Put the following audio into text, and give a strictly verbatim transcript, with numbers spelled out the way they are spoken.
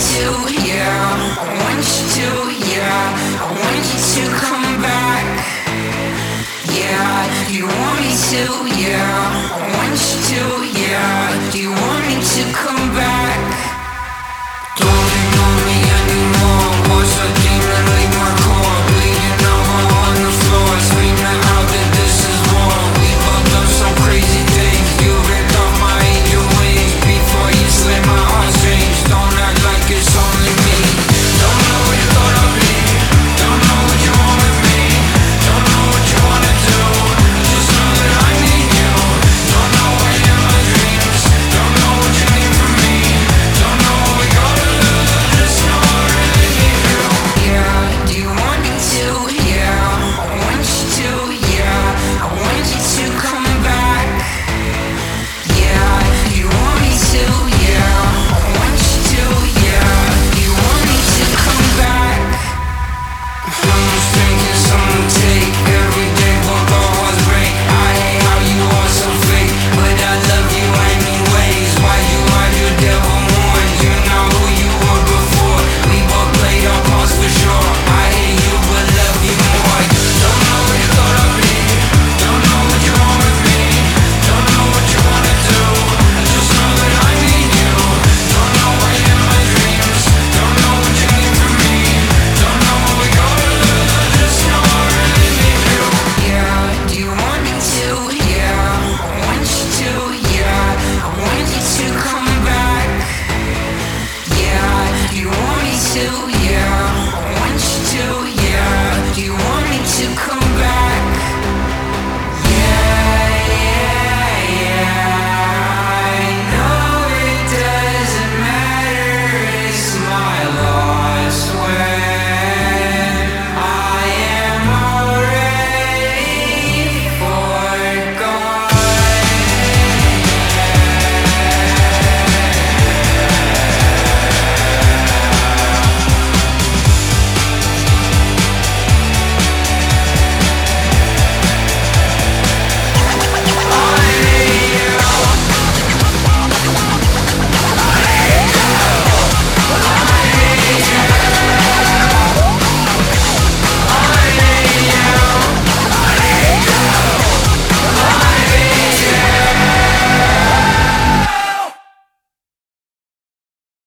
to, yeah. I want you to, yeah. I want you to come back. Yeah, do you want me to, yeah. I want you to, yeah. Do you want me to come back?